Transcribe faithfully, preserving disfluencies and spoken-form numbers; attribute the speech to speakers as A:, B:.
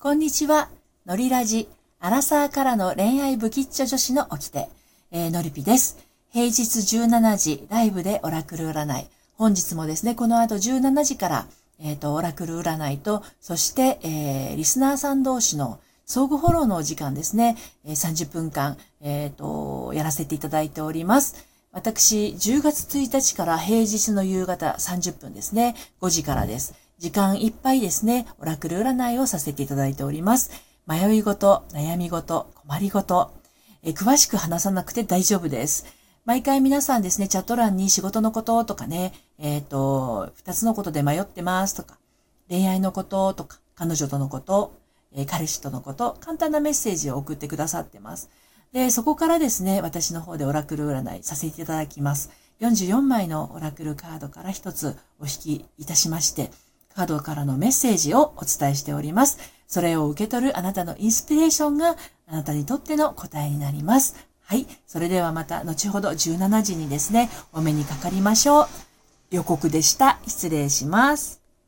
A: こんにちは。のりラジ、アラサーからの恋愛ブキッチョ女子の掟、えー、のりぴです。平日じゅうしちじ、ライブでオラクル占い。本日もですね、この後じゅうしちじから、えっと、オラクル占いと、そして、えー、リスナーさん同士の相互フォローのお時間ですね、えー、さんじゅっぷんかん、えっと、やらせていただいております。私、じゅうがつついたちから平日の夕方さんじゅっぷんですね、ごじからです。時間いっぱいですね、オラクル占いをさせていただいております。迷い事、悩み事、困り事、え詳しく話さなくて大丈夫です。毎回皆さんですね、チャット欄に仕事のこととかね、えっと、二つのことで迷ってますとか、恋愛のこととか、彼女とのこと、え彼氏とのこと、簡単なメッセージを送ってくださってます。で、そこからですね、私の方でオラクル占いさせていただきます。よんじゅうよんまいのオラクルカードから一つお引きいたしまして、カードからのメッセージをお伝えしております。それを受け取るあなたのインスピレーションがあなたにとっての答えになります。はい。それではまた後ほどじゅうしちじにですね、お目にかかりましょう。予告でした。失礼します。